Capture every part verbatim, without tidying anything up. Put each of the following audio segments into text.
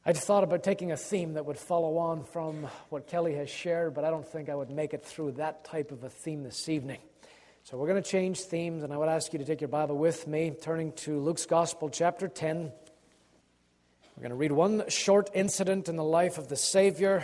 I'd thought about taking a theme that would follow on from what Kelly has shared, but I don't think I would make it through that type of a theme this evening. So we're going to change themes, and I would ask you to take your Bible with me, turning to Luke's Gospel, chapter ten. We're going to read one short incident in the life of the Savior.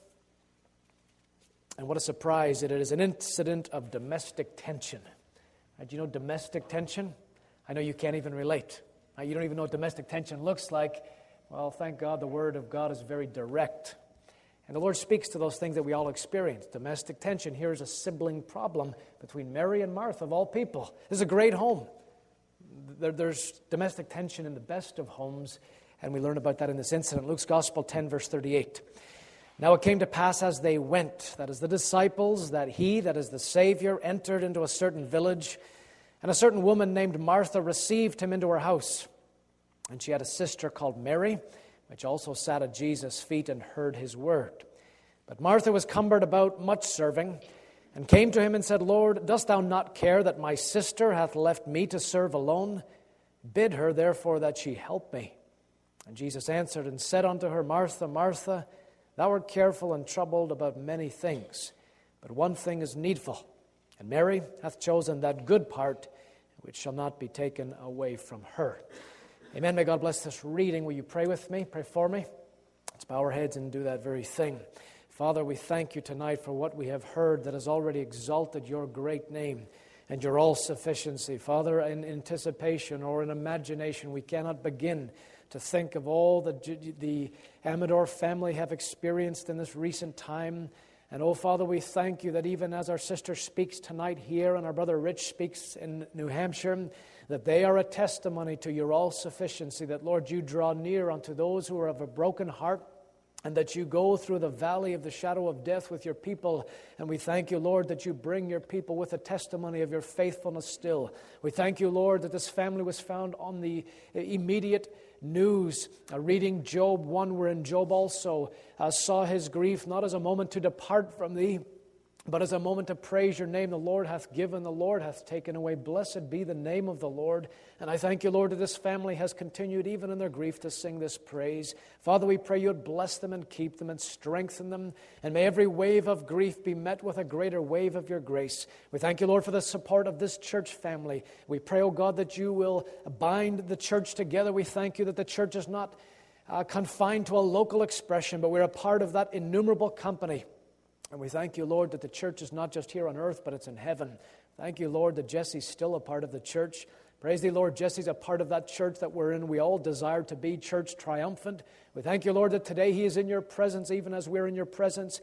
And what a surprise, it is an incident of domestic tension. Uh, do you know domestic tension? I know you can't even relate. Uh, you don't even know what domestic tension looks like. Well, thank God the Word of God is very direct. And the Lord speaks to those things that we all experience. Domestic tension. Here is a sibling problem between Mary and Martha, of all people. This is a great home. There, there's domestic tension in the best of homes, and we learn about that in this incident. Luke's Gospel ten, verse thirty-eight. Now it came to pass as they went, that is the disciples, that he, that is the Savior, entered into a certain village, and a certain woman named Martha received him into her house. And she had a sister called Mary, which also sat at Jesus' feet and heard his word. But Martha was cumbered about much serving, and came to him and said, Lord, dost thou not care that my sister hath left me to serve alone? Bid her therefore that she help me. And Jesus answered and said unto her, Martha, Martha, thou art careful and troubled about many things, but one thing is needful. And Mary hath chosen that good part, which shall not be taken away from her. Amen. May God bless this reading. Will you pray with me? Pray for me. Let's bow our heads and do that very thing. Father, we thank you tonight for what we have heard that has already exalted your great name and your all-sufficiency. Father, in anticipation or in imagination, we cannot begin to think of all that the Amador family have experienced in this recent time. And oh, Father, we thank you that even as our sister speaks tonight here and our brother Rich speaks in New Hampshire, that they are a testimony to your all-sufficiency, that, Lord, you draw near unto those who are of a broken heart, and that you go through the valley of the shadow of death with your people. And we thank you, Lord, that you bring your people with a testimony of your faithfulness still. We thank you, Lord, that this family was found on the immediate news. Uh, reading Job one, wherein Job also uh, saw his grief not as a moment to depart from thee, but as a moment to praise your name. The Lord hath given, the Lord hath taken away. Blessed be the name of the Lord. And I thank you, Lord, that this family has continued even in their grief to sing this praise. Father, we pray you would bless them and keep them and strengthen them. And may every wave of grief be met with a greater wave of your grace. We thank you, Lord, for the support of this church family. We pray, oh God, that you will bind the church together. We thank you that the church is not uh, confined to a local expression, but we're a part of that innumerable company. And we thank you, Lord, that the church is not just here on earth, but it's in heaven. Thank you, Lord, that Jesse's still a part of the church. Praise thee, Lord, Jesse's a part of that church that we're in. We all desire to be church triumphant. We thank you, Lord, that today he is in your presence, even as we're in your presence,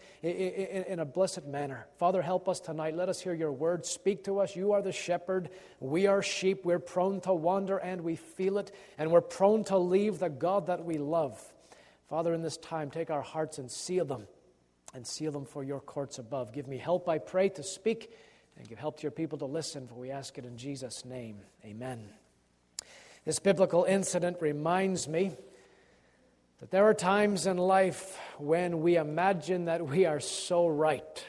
in a blessed manner. Father, help us tonight. Let us hear your word. Speak to us. You are the shepherd. We are sheep. We're prone to wander, and we feel it. And we're prone to leave the God that we love. Father, in this time, take our hearts and seal them. And seal them for your courts above. Give me help, I pray, to speak, and give help to your people to listen, for we ask it in Jesus' name. Amen. This biblical incident reminds me that there are times in life when we imagine that we are so right,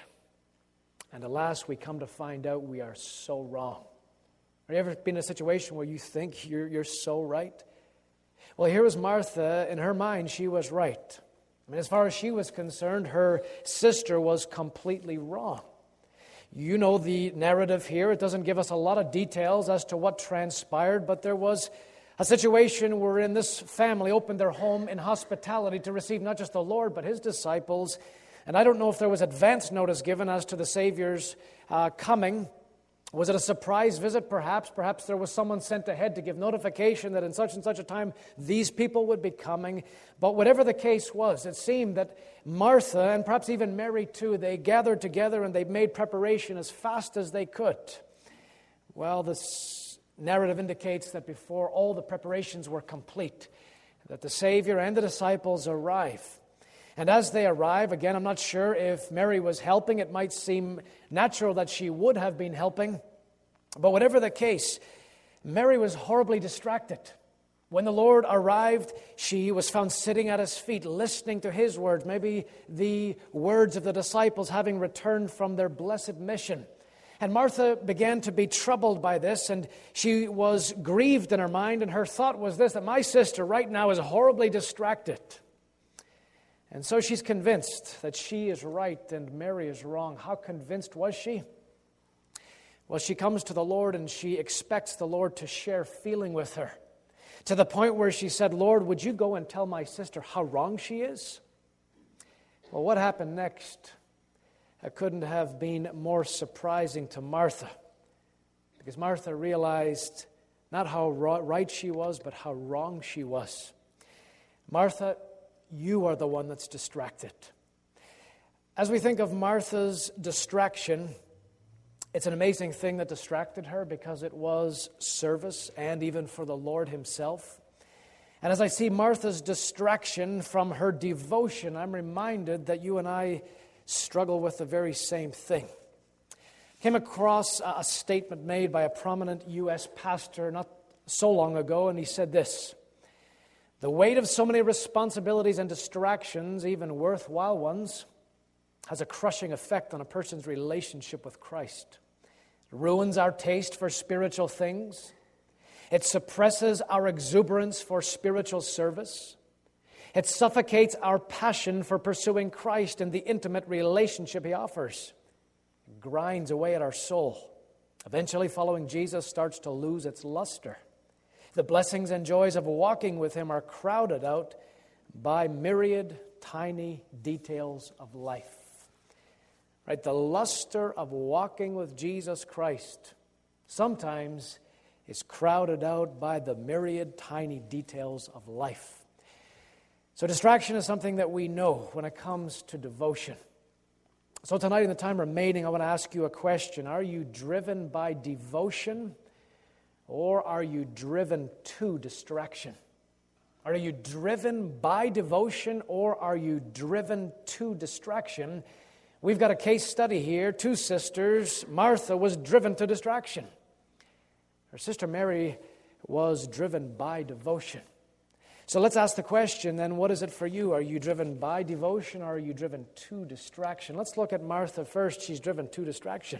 and alas, we come to find out we are so wrong. Have you ever been in a situation where you think you're, you're so right? Well, here was Martha. In her mind, she was right. I mean, as far as she was concerned, her sister was completely wrong. You know the narrative here. It doesn't give us a lot of details as to what transpired, but there was a situation wherein this family opened their home in hospitality to receive not just the Lord, but his disciples. And I don't know if there was advance notice given as to the Savior's uh, coming. Was it a surprise visit, perhaps? Perhaps there was someone sent ahead to give notification that in such and such a time these people would be coming. But whatever the case was, it seemed that Martha, and perhaps even Mary too, they gathered together and they made preparation as fast as they could. Well, this narrative indicates that before all the preparations were complete, that the Savior and the disciples arrive. And as they arrive, again, I'm not sure if Mary was helping. It might seem natural that she would have been helping. But whatever the case, Mary was horribly distracted. When the Lord arrived, she was found sitting at his feet, listening to his words, maybe the words of the disciples having returned from their blessed mission. And Martha began to be troubled by this, and she was grieved in her mind, and her thought was this, that my sister right now is horribly distracted. And so she's convinced that she is right and Mary is wrong. How convinced was she? Well, she comes to the Lord and she expects the Lord to share feeling with her, to the point where she said, Lord, would you go and tell my sister how wrong she is? Well, what happened next? It couldn't have been more surprising to Martha, because Martha realized not how right she was, but how wrong she was. Martha, you are the one that's distracted. As we think of Martha's distraction, it's an amazing thing that distracted her, because it was service and even for the Lord himself. And as I see Martha's distraction from her devotion, I'm reminded that you and I struggle with the very same thing. Came across a statement made by a prominent U S pastor not so long ago, and he said this: the weight of so many responsibilities and distractions, even worthwhile ones, has a crushing effect on a person's relationship with Christ. It ruins our taste for spiritual things. It suppresses our exuberance for spiritual service. It suffocates our passion for pursuing Christ and the intimate relationship he offers. It grinds away at our soul. Eventually, following Jesus starts to lose its luster. The blessings and joys of walking with him are crowded out by myriad tiny details of life. Right? The luster of walking with Jesus Christ sometimes is crowded out by the myriad tiny details of life. So distraction is something that we know when it comes to devotion. So tonight, in the time remaining, I want to ask you a question. Are you driven by devotion, or are you driven to distraction? Are you driven by devotion, or are you driven to distraction? We've got a case study here. Two sisters. Martha was driven to distraction. Her sister Mary was driven by devotion. So let's ask the question then, what is it for you? Are you driven by devotion, or are you driven to distraction? Let's look at Martha first. She's driven to distraction.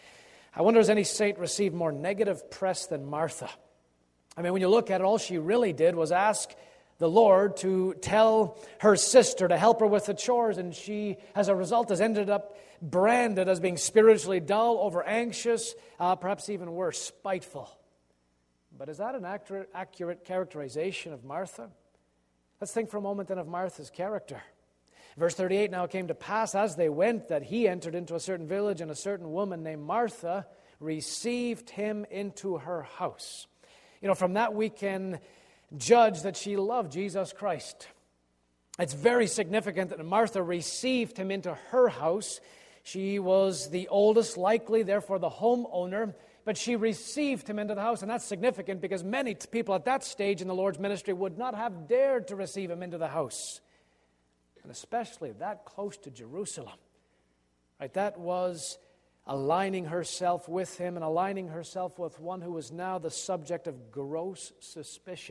I wonder, has any saint received more negative press than Martha? I mean, when you look at it, all she really did was ask the Lord to tell her sister to help her with the chores, and she, as a result, has ended up branded as being spiritually dull, over anxious, uh, perhaps even worse, spiteful. But is that an accurate, accurate characterization of Martha? Let's think for a moment then of Martha's character. Verse thirty-eight, now it came to pass as they went that he entered into a certain village, and a certain woman named Martha received him into her house. You know, from that we can judge that she loved Jesus Christ. It's very significant that Martha received him into her house. She was the oldest, likely, therefore the homeowner, but she received him into the house, and that's significant because many people at that stage in the Lord's ministry would not have dared to receive him into the house, and especially that close to Jerusalem. Right? That was aligning herself with him and aligning herself with one who was now the subject of gross suspicion.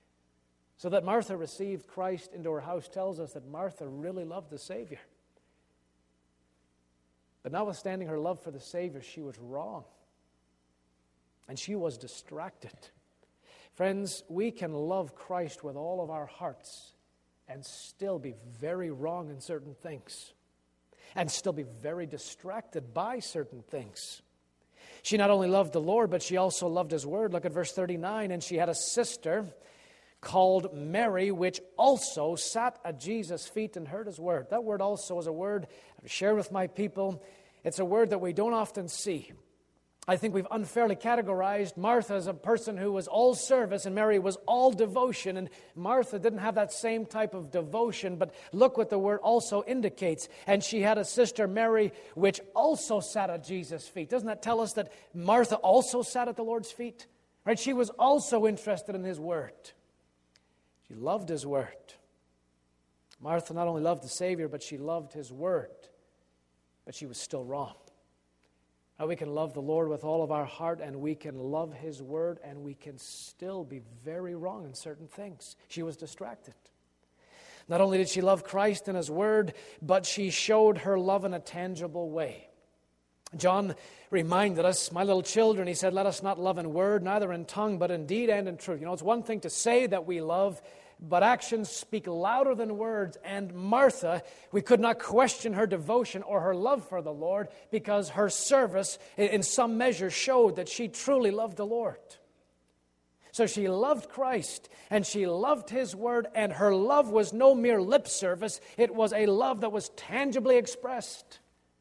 So that Martha received Christ into her house tells us that Martha really loved the Savior. But notwithstanding her love for the Savior, she was wrong. And she was distracted. Friends, we can love Christ with all of our hearts and still be very wrong in certain things, and still be very distracted by certain things. She not only loved the Lord, but she also loved his word. Look at verse thirty-nine. And she had a sister called Mary, which also sat at Jesus' feet and heard his word. That word also is a word I've shared with my people. It's a word that we don't often see. I think we've unfairly categorized Martha as a person who was all service and Mary was all devotion. And Martha didn't have that same type of devotion, but look what the word also indicates. And she had a sister, Mary, which also sat at Jesus' feet. Doesn't that tell us that Martha also sat at the Lord's feet? Right? She was also interested in his word. She loved his word. Martha not only loved the Savior, but she loved his word. But she was still wrong. Now, we can love the Lord with all of our heart, and we can love his word, and we can still be very wrong in certain things. She was distracted. Not only did she love Christ and his word, but she showed her love in a tangible way. John reminded us, my little children, he said, let us not love in word, neither in tongue, but in deed and in truth. You know, it's one thing to say that we love, but actions speak louder than words. And Martha, we could not question her devotion or her love for the Lord because her service, in some measure, showed that she truly loved the Lord. So she loved Christ, and she loved His Word, and her love was no mere lip service. It was a love that was tangibly expressed.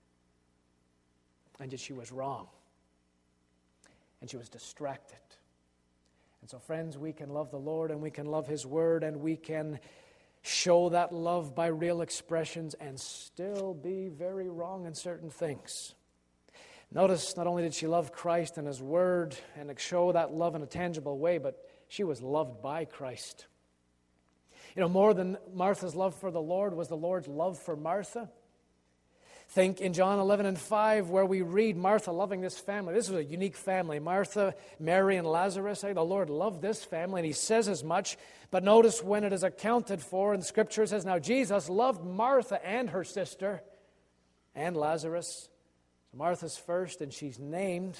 And yet she was wrong. And she was distracted. And so, friends, we can love the Lord, and we can love His Word, and we can show that love by real expressions and still be very wrong in certain things. Notice, not only did she love Christ and His Word and show that love in a tangible way, but she was loved by Christ. You know, more than Martha's love for the Lord was the Lord's love for Martha. Think in John eleven and five where we read Martha loving this family. This was a unique family. Martha, Mary, and Lazarus. The Lord loved this family, and He says as much. But notice when it is accounted for, and Scripture says, now Jesus loved Martha and her sister and Lazarus. So Martha's first, and she's named.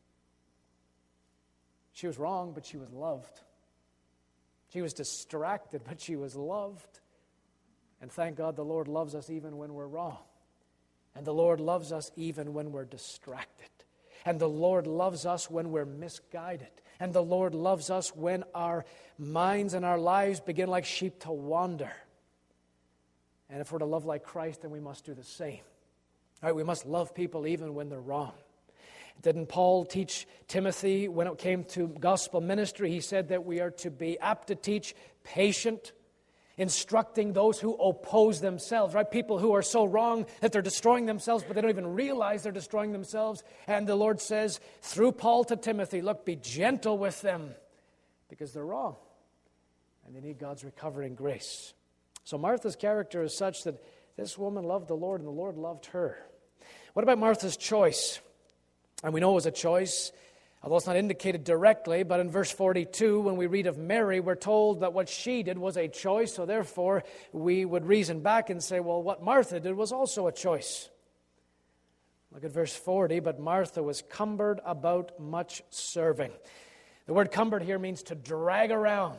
She was wrong, but she was loved. She was distracted, but she was loved. And thank God the Lord loves us even when we're wrong. And the Lord loves us even when we're distracted. And the Lord loves us when we're misguided. And the Lord loves us when our minds and our lives begin like sheep to wander. And if we're to love like Christ, then we must do the same. All right, we must love people even when they're wrong. Didn't Paul teach Timothy when it came to gospel ministry? He said that we are to be apt to teach, patient, instructing those who oppose themselves, right? People who are so wrong that they're destroying themselves, but they don't even realize they're destroying themselves. And the Lord says through Paul to Timothy, look, be gentle with them because they're wrong and they need God's recovering grace. So Martha's character is such that this woman loved the Lord and the Lord loved her. What about Martha's choice? And we know it was a choice, although it's not indicated directly, but in verse forty-two, when we read of Mary, we're told that what she did was a choice, so therefore we would reason back and say, well, what Martha did was also a choice. Look at verse forty, but Martha was cumbered about much serving. The word cumbered here means to drag around.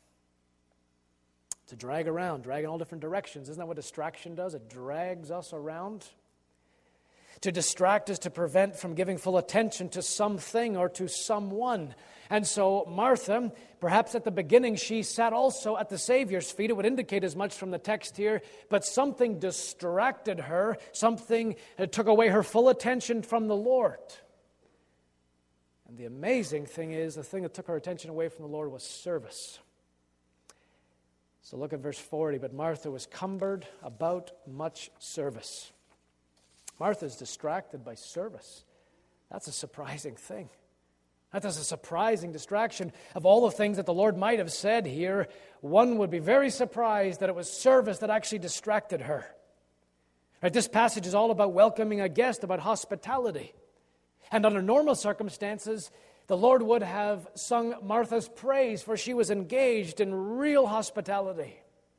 To drag around, drag in all different directions. Isn't that what distraction does? It drags us around. To distract is to prevent from giving full attention to something or to someone. And so Martha, perhaps at the beginning, she sat also at the Savior's feet. It would indicate as much from the text here, but something distracted her, something that took away her full attention from the Lord. And the amazing thing is, the thing that took her attention away from the Lord was service. So look at verse forty, but Martha was cumbered about much service. Martha's distracted by service. That's a surprising thing. That is a surprising distraction. Of all the things that the Lord might have said here, one would be very surprised that it was service that actually distracted her. Right, this passage is all about welcoming a guest, about hospitality. And under normal circumstances, the Lord would have sung Martha's praise, for she was engaged in real hospitality.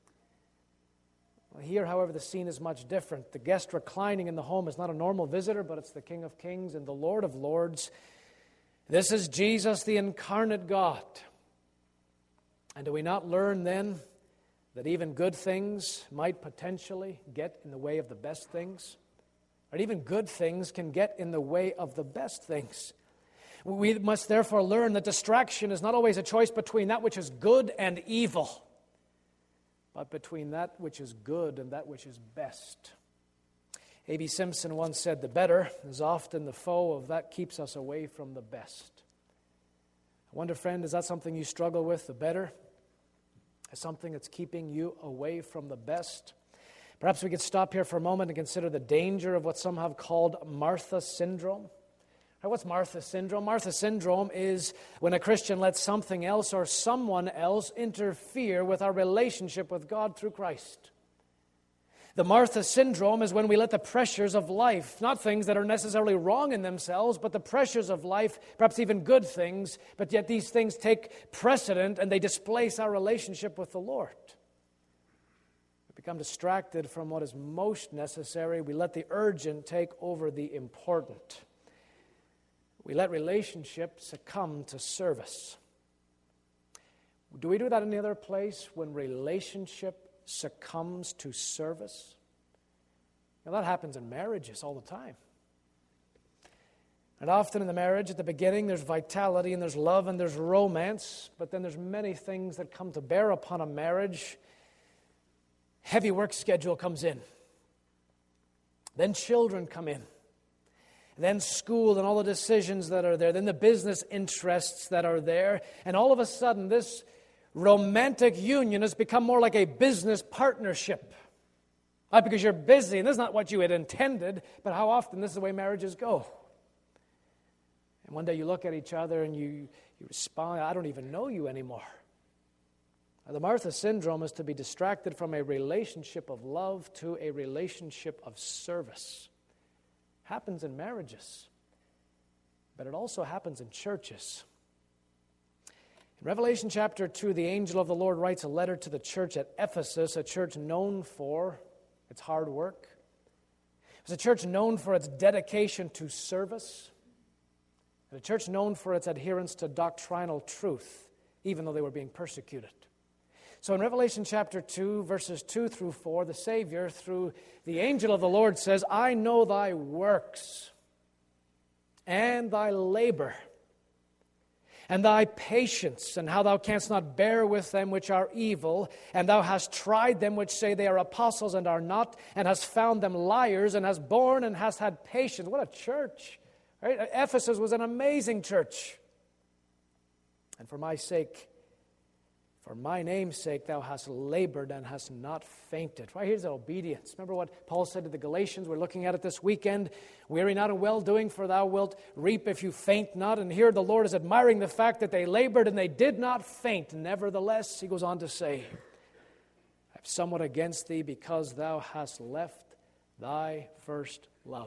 Here, however, the scene is much different. The guest reclining in the home is not a normal visitor, but it's the King of Kings and the Lord of Lords. This is Jesus, the incarnate God. And do we not learn then that even good things might potentially get in the way of the best things? Or even good things can get in the way of the best things. We must therefore learn that distraction is not always a choice between that which is good and evil, but between that which is good and that which is best. A B Simpson once said, the better is often the foe of that keeps us away from the best. I wonder, friend, is that something you struggle with, the better? Is something that's keeping you away from the best? Perhaps we could stop here for a moment and consider the danger of what some have called Martha syndrome. What's Martha syndrome? Martha syndrome is when a Christian lets something else or someone else interfere with our relationship with God through Christ. The Martha syndrome is when we let the pressures of life, not things that are necessarily wrong in themselves, but the pressures of life, perhaps even good things, but yet these things take precedent and they displace our relationship with the Lord. We become distracted from what is most necessary. We let the urgent take over the important. We let relationships succumb to service. Do we do that any other place when relationship succumbs to service? Now, that happens in marriages all the time. And often in the marriage, at the beginning, there's vitality and there's love and there's romance, but then there's many things that come to bear upon a marriage. Heavy work schedule comes in. Then children come in. Then school and all the decisions that are there. Then the business interests that are there. And all of a sudden, this romantic union has become more like a business partnership. Not because you're busy, and this is not what you had intended, but how often this is the way marriages go. And one day you look at each other and you, you respond, I don't even know you anymore. Now, the Martha syndrome is to be distracted from a relationship of love to a relationship of service. Happens in marriages, but it also happens in churches. In Revelation chapter two, the angel of the Lord writes a letter to the church at Ephesus, a church known for its hard work. It was a church known for its dedication to service, and a church known for its adherence to doctrinal truth, even though they were being persecuted. So in Revelation chapter two, verses two through four, the Savior, through the angel of the Lord, says, I know thy works, and thy labor, and thy patience, and how thou canst not bear with them which are evil, and thou hast tried them which say they are apostles and are not, and hast found them liars, and hast borne and hast had patience. What a church! Right? Ephesus was an amazing church. And for my sake, for my name's sake, thou hast labored and hast not fainted. Right, here's the obedience. Remember what Paul said to the Galatians? We're looking at it this weekend. Weary not in well-doing, for thou wilt reap if you faint not. And here the Lord is admiring the fact that they labored and they did not faint. Nevertheless, he goes on to say, I have somewhat against thee, because thou hast left thy first love.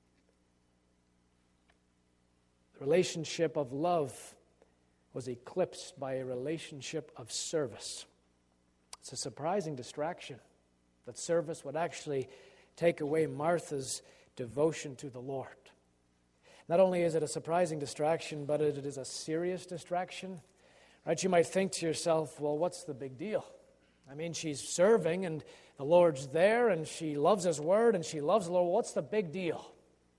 The relationship of love was eclipsed by a relationship of service. It's a surprising distraction that service would actually take away Martha's devotion to the Lord. Not only is it a surprising distraction, but it is a serious distraction. Right? You might think to yourself, well, what's the big deal? I mean, she's serving and the Lord's there and she loves His Word and she loves the Lord. What's the big deal?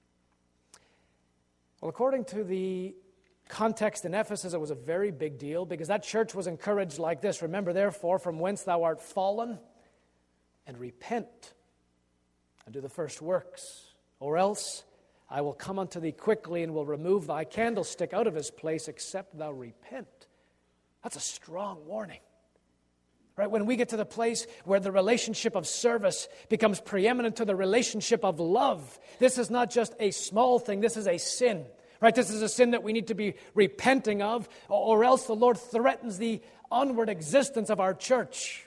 Well, according to the context in Ephesus, it was a very big deal because that church was encouraged like this. Remember, therefore, from whence thou art fallen, and repent, and do the first works. Or else I will come unto thee quickly, and will remove thy candlestick out of his place, except thou repent. That's a strong warning. Right? When we get to the place where the relationship of service becomes preeminent to the relationship of love, this is not just a small thing, this is a sin. Right, this is a sin that we need to be repenting of, or else the Lord threatens the onward existence of our church.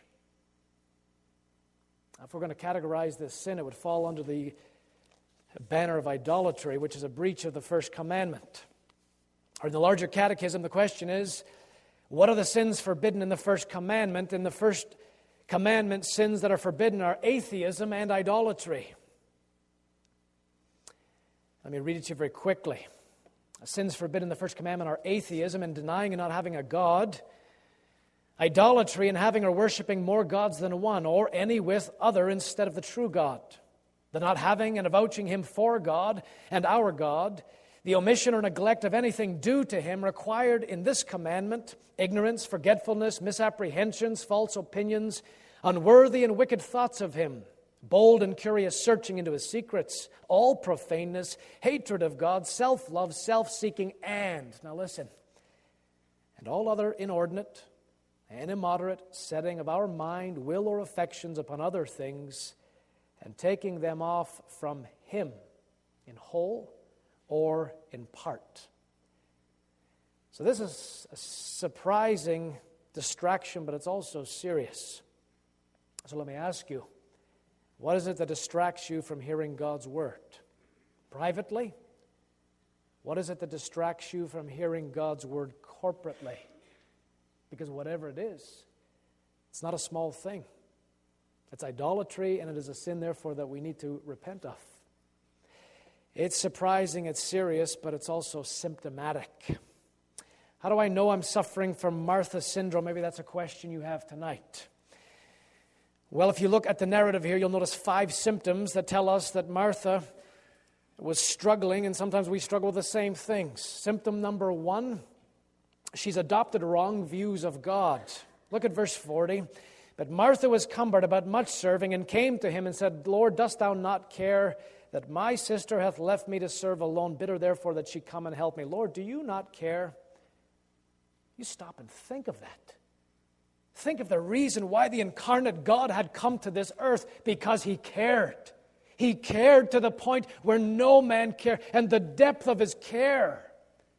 If we're going to categorize this sin, it would fall under the banner of idolatry, which is a breach of the first commandment. Or in the larger catechism, the question is, what are the sins forbidden in the first commandment? In the first commandment, sins that are forbidden are atheism and idolatry. Let me read it to you very quickly. Sins forbidden in the first commandment are atheism and denying and not having a God, idolatry and having or worshiping more gods than one, or any with other instead of the true God, the not having and avouching Him for God and our God, the omission or neglect of anything due to Him required in this commandment, ignorance, forgetfulness, misapprehensions, false opinions, unworthy and wicked thoughts of Him, bold and curious searching into His secrets, all profaneness, hatred of God, self-love, self-seeking, and, now listen, and all other inordinate and immoderate setting of our mind, will, or affections upon other things, and taking them off from Him in whole or in part. So this is a surprising distraction, but it's also serious. So let me ask you, what is it that distracts you from hearing God's Word? Privately? What is it that distracts you from hearing God's Word corporately? Because whatever it is, it's not a small thing. It's idolatry, and it is a sin, therefore, that we need to repent of. It's surprising, it's serious, but it's also symptomatic. How do I know I'm suffering from Martha syndrome? Maybe that's a question you have tonight. Well, if you look at the narrative here, you'll notice five symptoms that tell us that Martha was struggling, and sometimes we struggle with the same things. Symptom number one, she's adopted wrong views of God. Look at verse forty. But Martha was cumbered about much serving, and came to him and said, Lord, dost thou not care that my sister hath left me to serve alone? Bid her therefore that she come and help me. Lord, do you not care? You stop and think of that. Think of the reason why the incarnate God had come to this earth, because he cared. He cared to the point where no man cared, and the depth of his care.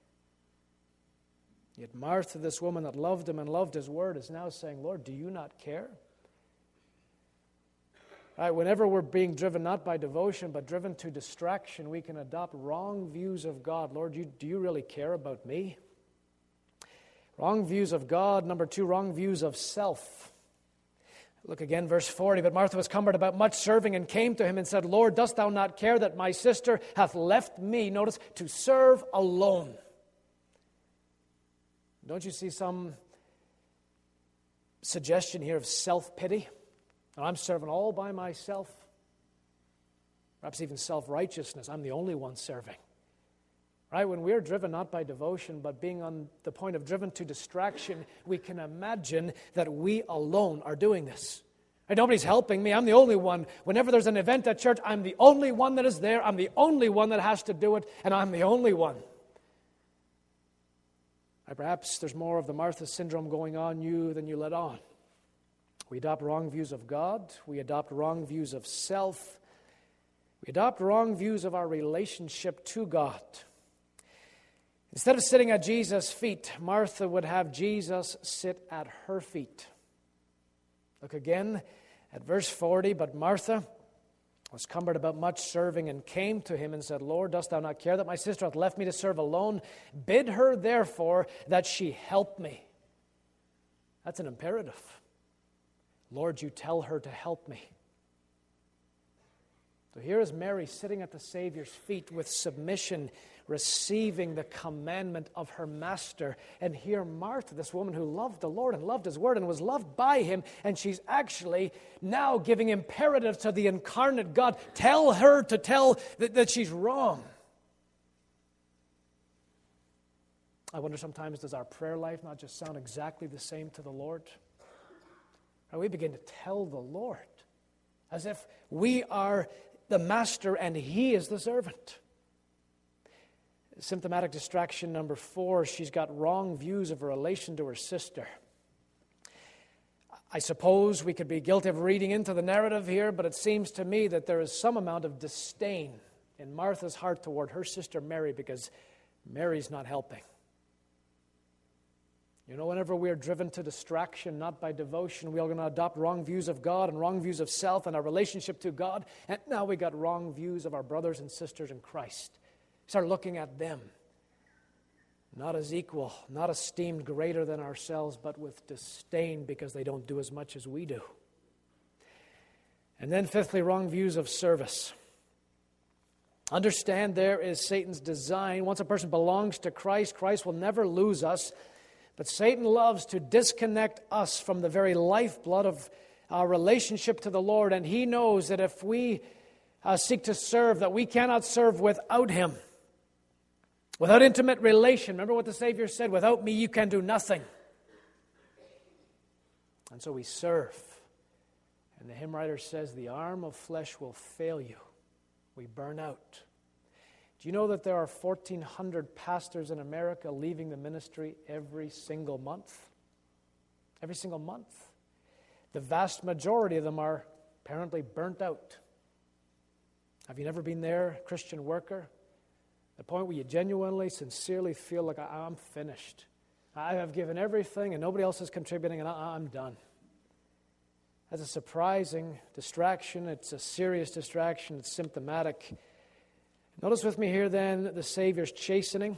Yet Martha, this woman that loved him and loved his word, is now saying, Lord, do you not care? Right, whenever we're being driven not by devotion but driven to distraction, we can adopt wrong views of God. Lord, you, do you really care about me? Wrong views of God. Number two, wrong views of self. Look again, verse forty. But Martha was cumbered about much serving, and came to him and said, Lord, dost thou not care that my sister hath left me, notice, to serve alone? Don't you see some suggestion here of self-pity? I'm serving all by myself. Perhaps even self-righteousness. I'm the only one serving. Right? When we're driven not by devotion, but being on the point of driven to distraction, we can imagine that we alone are doing this. Right? Nobody's helping me. I'm the only one. Whenever there's an event at church, I'm the only one that is there. I'm the only one that has to do it, and I'm the only one. Right? Perhaps there's more of the Martha syndrome going on you than you let on. We adopt wrong views of God. We adopt wrong views of self. We adopt wrong views of our relationship to God. Instead of sitting at Jesus' feet, Martha would have Jesus sit at her feet. Look again at verse forty. But Martha was cumbered about much serving, and came to him and said, Lord, dost thou not care that my sister hath left me to serve alone? Bid her therefore that she help me. That's an imperative. Lord, you tell her to help me. So here is Mary sitting at the Savior's feet with submission, receiving the commandment of her master. And here Martha, this woman who loved the Lord and loved his word and was loved by him, and she's actually now giving imperative to the incarnate God. Tell her to tell that, that she's wrong. I wonder sometimes, does our prayer life not just sound exactly the same to the Lord? And we begin to tell the Lord as if we are the master and he is the servant. Symptomatic distraction number four, she's got wrong views of her relation to her sister. I suppose we could be guilty of reading into the narrative here, but it seems to me that there is some amount of disdain in Martha's heart toward her sister Mary because Mary's not helping. You know, whenever we are driven to distraction, not by devotion, we are going to adopt wrong views of God and wrong views of self and our relationship to God. And now we got wrong views of our brothers and sisters in Christ. Start looking at them, not as equal, not esteemed greater than ourselves, but with disdain because they don't do as much as we do. And then fifthly, wrong views of service. Understand there is Satan's design. Once a person belongs to Christ, Christ will never lose us. But Satan loves to disconnect us from the very lifeblood of our relationship to the Lord. And he knows that if we uh, seek to serve, that we cannot serve without him. Without intimate relation. Remember what the Savior said, without me you can do nothing. And so we serve. And the hymn writer says, the arm of flesh will fail you. We burn out. Do you know that there are fourteen hundred pastors in America leaving the ministry every single month? Every single month. The vast majority of them are apparently burnt out. Have you never been there, Christian worker? The point where you genuinely, sincerely feel like, I'm finished. I have given everything and nobody else is contributing and I'm done. That's a surprising distraction. It's a serious distraction. It's symptomatic. Notice with me here then the Savior's chastening.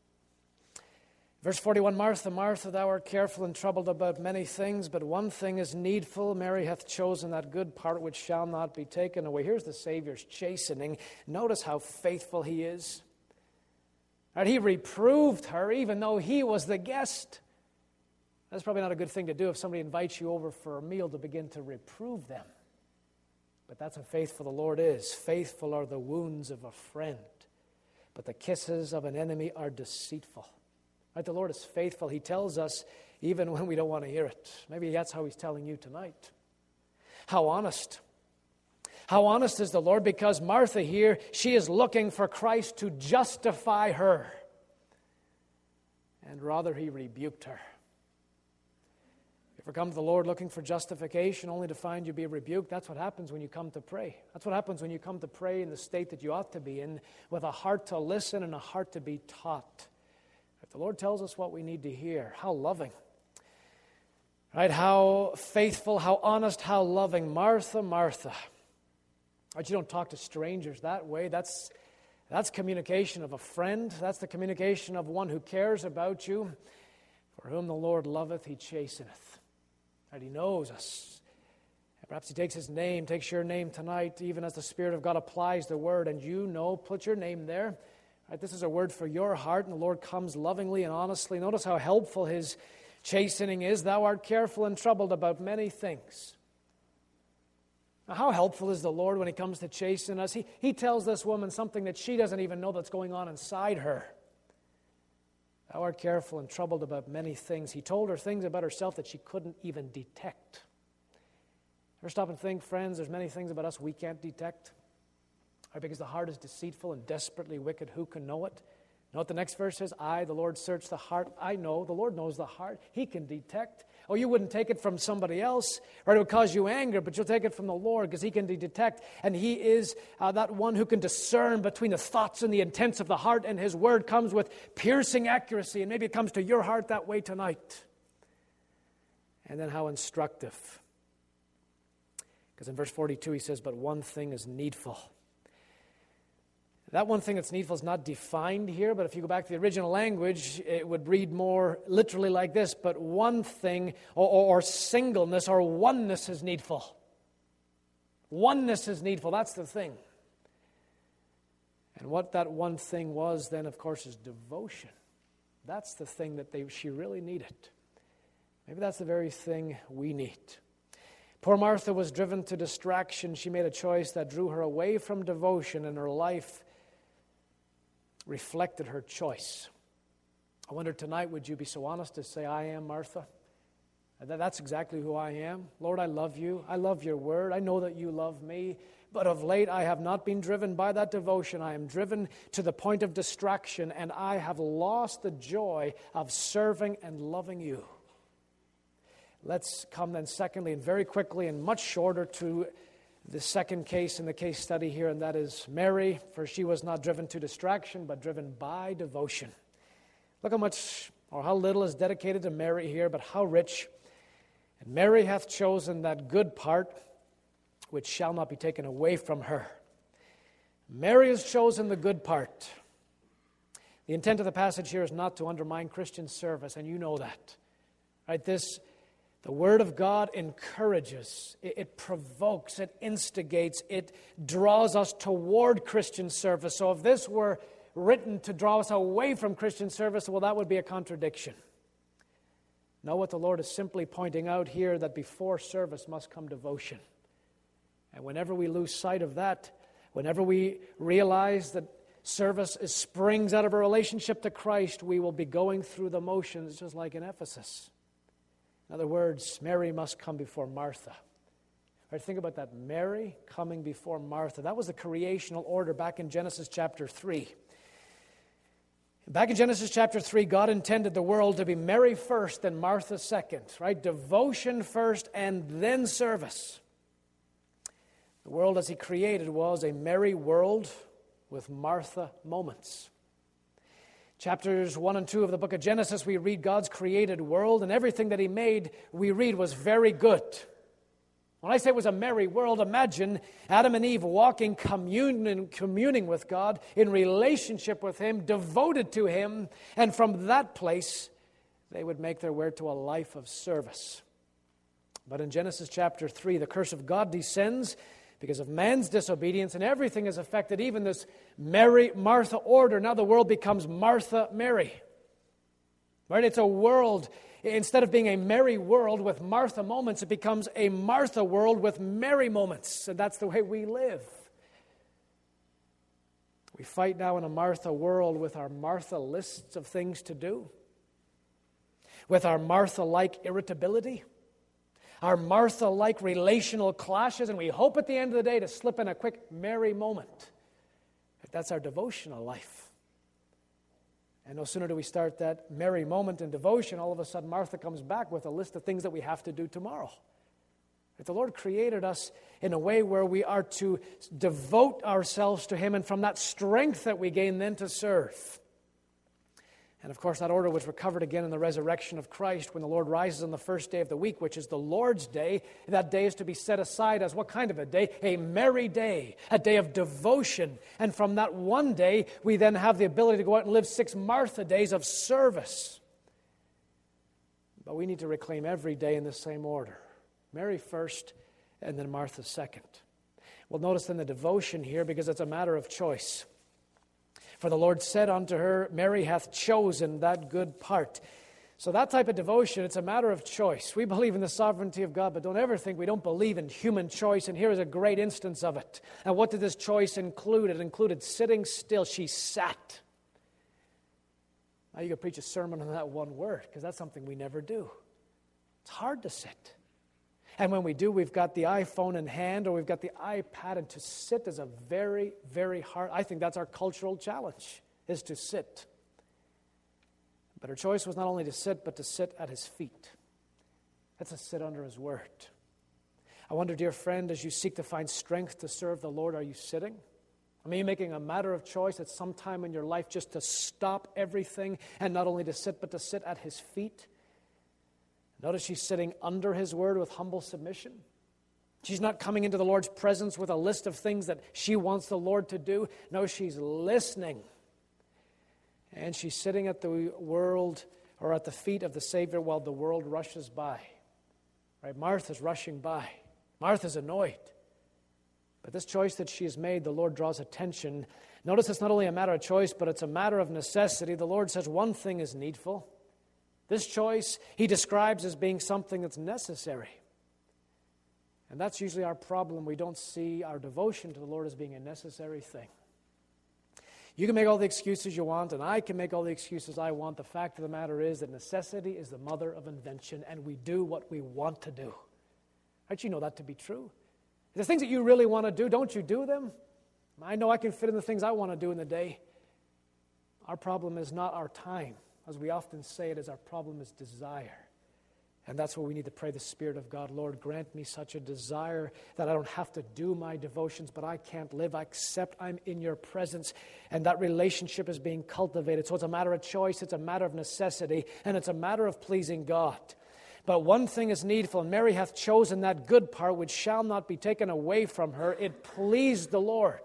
Verse forty-one, Martha, Martha, thou art careful and troubled about many things, but one thing is needful. Mary hath chosen that good part which shall not be taken away. Here's the Savior's chastening. Notice how faithful he is. Right? He reproved her even though he was the guest. That's probably not a good thing to do if somebody invites you over for a meal to begin to reprove them. But that's how faithful the Lord is. Faithful are the wounds of a friend, but the kisses of an enemy are deceitful. Right? The Lord is faithful. He tells us even when we don't want to hear it. Maybe that's how He's telling you tonight. How honest. How honest is the Lord, because Martha here, she is looking for Christ to justify her. And rather, He rebuked her. If you come to the Lord looking for justification only to find you be rebuked, that's what happens when you come to pray. That's what happens when you come to pray in the state that you ought to be in, with a heart to listen and a heart to be taught. If the Lord tells us what we need to hear, how loving. Right? How faithful, how honest, how loving. Martha, Martha. Right? You don't talk to strangers that way. That's, that's communication of a friend. That's the communication of one who cares about you. For whom the Lord loveth, He chasteneth. Right? He knows us. Perhaps He takes His name, takes your name tonight, even as the Spirit of God applies the word, and you know, put your name there. Right? This is a word for your heart, and the Lord comes lovingly and honestly. Notice how helpful His chastening is. Thou art careful and troubled about many things. Now, how helpful is the Lord when He comes to chasten us? He, he tells this woman something that she doesn't even know that's going on inside her. Thou art careful and troubled about many things. He told her things about herself that she couldn't even detect. Ever stop and think, friends, there's many things about us we can't detect? Right? Because the heart is deceitful and desperately wicked. Who can know it? Know what the next verse says? I, the Lord, search the heart. I know. The Lord knows the heart. He can detect. Oh, you wouldn't take it from somebody else, or it would cause you anger, but you'll take it from the Lord because He can detect. And He is uh, that one who can discern between the thoughts and the intents of the heart, and His word comes with piercing accuracy. And maybe it comes to your heart that way tonight. And then how instructive. Because in verse forty-two He says, but one thing is needful. That one thing that's needful is not defined here, but if you go back to the original language, it would read more literally like this, but one thing, or, or, or singleness, or oneness is needful. Oneness is needful, that's the thing. And what that one thing was then, of course, is devotion. That's the thing that they, she really needed. Maybe that's the very thing we need. Poor Martha was driven to distraction. She made a choice that drew her away from devotion, and her life reflected her choice. I wonder tonight, would you be so honest to say, I am Martha? That's exactly who I am. Lord, I love you. I love your word. I know that you love me. But of late, I have not been driven by that devotion. I am driven to the point of distraction, and I have lost the joy of serving and loving you. Let's come then secondly, and very quickly and much shorter, to the second case in the case study here, and that is Mary, for she was not driven to distraction, but driven by devotion. Look how much or how little is dedicated to Mary here, but how rich. And Mary hath chosen that good part which shall not be taken away from her. Mary has chosen the good part. The intent of the passage here is not to undermine Christian service, and you know that. Right? This The Word of God encourages, it, it provokes, it instigates, it draws us toward Christian service. So if this were written to draw us away from Christian service, well, that would be a contradiction. No, what the Lord is simply pointing out here, that before service must come devotion. And whenever we lose sight of that, whenever we realize that service is, springs out of a relationship to Christ, we will be going through the motions just like in Ephesus. In other words, Mary must come before Martha. Right, think about that. Mary coming before Martha. That was the creational order back in Genesis chapter three. Back in Genesis chapter three, God intended the world to be Mary first and Martha second. Right? Devotion first and then service. The world as He created was a Mary world with Martha moments. Chapters one and two of the book of Genesis, we read God's created world, and everything that He made, we read, was very good. When I say it was a merry world, imagine Adam and Eve walking, communing, communing with God, in relationship with Him, devoted to Him, and from that place, they would make their way to a life of service. But in Genesis chapter three, the curse of God descends. Because of man's disobedience, and everything is affected, even this Mary-Martha order. Now the world becomes Martha-Mary. Right? It's a world, instead of being a Mary world with Martha moments, it becomes a Martha world with Mary moments. And that's the way we live. We fight now in a Martha world with our Martha lists of things to do, with our Martha-like irritability, our Martha-like relational clashes, and we hope at the end of the day to slip in a quick Mary moment. That's our devotional life. And no sooner do we start that Mary moment in devotion, all of a sudden Martha comes back with a list of things that we have to do tomorrow. If the Lord created us in a way where we are to devote ourselves to Him, and from that strength that we gain then to serve. And of course, that order was recovered again in the resurrection of Christ when the Lord rises on the first day of the week, which is the Lord's Day. That day is to be set aside as what kind of a day? A merry day, a day of devotion. And from that one day, we then have the ability to go out and live six Martha days of service. But we need to reclaim every day in the same order. Mary first, and then Martha second. Well, notice then the devotion here, because it's a matter of choice. For the Lord said unto her, Mary hath chosen that good part. So that type of devotion, it's a matter of choice. We believe in the sovereignty of God, but don't ever think we don't believe in human choice. And here is a great instance of it. And what did this choice include? It included sitting still. She sat. Now you could preach a sermon on that one word, because that's something we never do. It's hard to sit. And when we do, we've got the iPhone in hand or we've got the iPad, and to sit is a very, very hard. I think that's our cultural challenge, is to sit. But her choice was not only to sit, but to sit at His feet. That's to sit under His word. I wonder, dear friend, as you seek to find strength to serve the Lord, are you sitting? I mean, you're making a matter of choice at some time in your life just to stop everything and not only to sit, but to sit at His feet. Notice she's sitting under His word with humble submission. She's not coming into the Lord's presence with a list of things that she wants the Lord to do. No, she's listening. And she's sitting at the world or at the feet of the Savior while the world rushes by. Right? Martha's rushing by. Martha's annoyed. But this choice that she has made, the Lord draws attention. Notice it's not only a matter of choice, but it's a matter of necessity. The Lord says one thing is needful. This choice He describes as being something that's necessary. And that's usually our problem. We don't see our devotion to the Lord as being a necessary thing. You can make all the excuses you want, and I can make all the excuses I want. The fact of the matter is that necessity is the mother of invention, and we do what we want to do. Don't you know that to be true? The things that you really want to do, don't you do them? I know I can fit in the things I want to do in the day. Our problem is not our time. As we often say it, is our problem is desire. And that's where we need to pray the Spirit of God. Lord, grant me such a desire that I don't have to do my devotions, but I can't live except I'm in your presence. And that relationship is being cultivated. So it's a matter of choice, it's a matter of necessity, and it's a matter of pleasing God. But one thing is needful, and Mary hath chosen that good part which shall not be taken away from her. It pleased the Lord.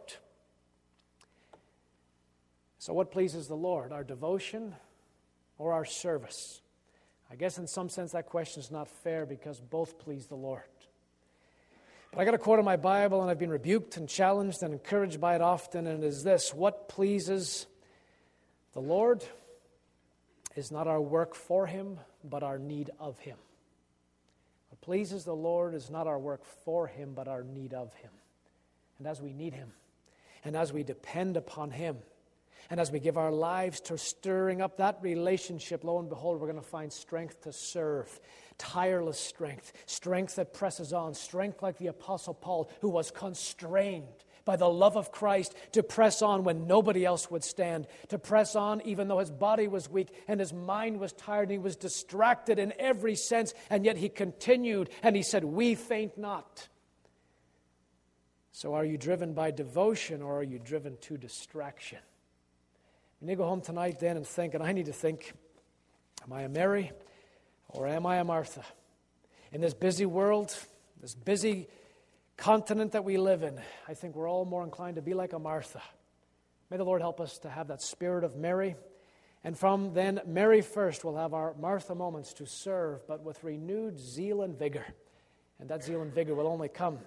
So what pleases the Lord? Our devotion or our service? I guess in some sense that question is not fair because both please the Lord. But I got a quote in my Bible, and I've been rebuked and challenged and encouraged by it often, and it is this: what pleases the Lord is not our work for Him, but our need of Him. What pleases the Lord is not our work for Him, but our need of Him. And as we need Him, and as we depend upon Him, and as we give our lives to stirring up that relationship, lo and behold, we're going to find strength to serve. Tireless strength. Strength that presses on. Strength like the Apostle Paul, who was constrained by the love of Christ to press on when nobody else would stand. To press on even though his body was weak and his mind was tired. And he was distracted in every sense. And yet he continued and he said, "We faint not." So are you driven by devotion or are you driven to distraction? You need to go home tonight then and think, and I need to think, am I a Mary or am I a Martha? In this busy world, this busy continent that we live in, I think we're all more inclined to be like a Martha. May the Lord help us to have that spirit of Mary. And from then, Mary first, we'll have our Martha moments to serve, but with renewed zeal and vigor. And that zeal and vigor will only come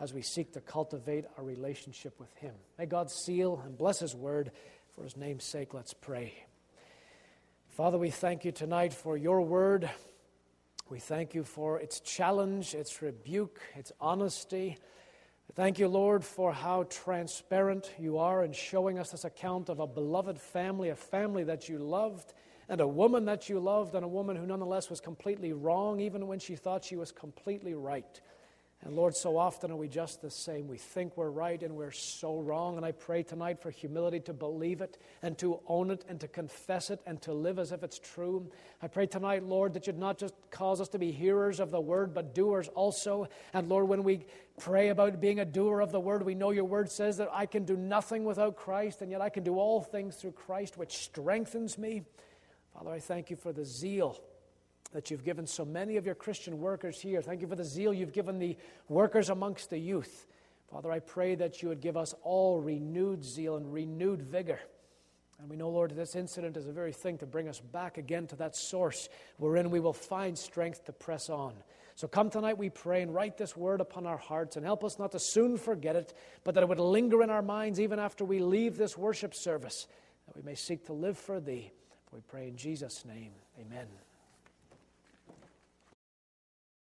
as we seek to cultivate our relationship with Him. May God seal and bless His word. For His name's sake, let's pray. Father, we thank you tonight for your word. We thank you for its challenge, its rebuke, its honesty. Thank you, Lord, for how transparent you are in showing us this account of a beloved family, a family that you loved, and a woman that you loved, and a woman who nonetheless was completely wrong, even when she thought she was completely right. And Lord, so often are we just the same. We think we're right and we're so wrong. And I pray tonight for humility to believe it and to own it and to confess it and to live as if it's true. I pray tonight, Lord, that you'd not just cause us to be hearers of the word, but doers also. And Lord, when we pray about being a doer of the word, we know your word says that I can do nothing without Christ, and yet I can do all things through Christ, which strengthens me. Father, I thank you for the zeal that you've given so many of your Christian workers here. Thank you for the zeal you've given the workers amongst the youth. Father, I pray that you would give us all renewed zeal and renewed vigor. And we know, Lord, this incident is a very thing to bring us back again to that source wherein we will find strength to press on. So come tonight, we pray, and write this word upon our hearts and help us not to soon forget it, but that it would linger in our minds even after we leave this worship service, that we may seek to live for thee. We pray in Jesus' name. Amen.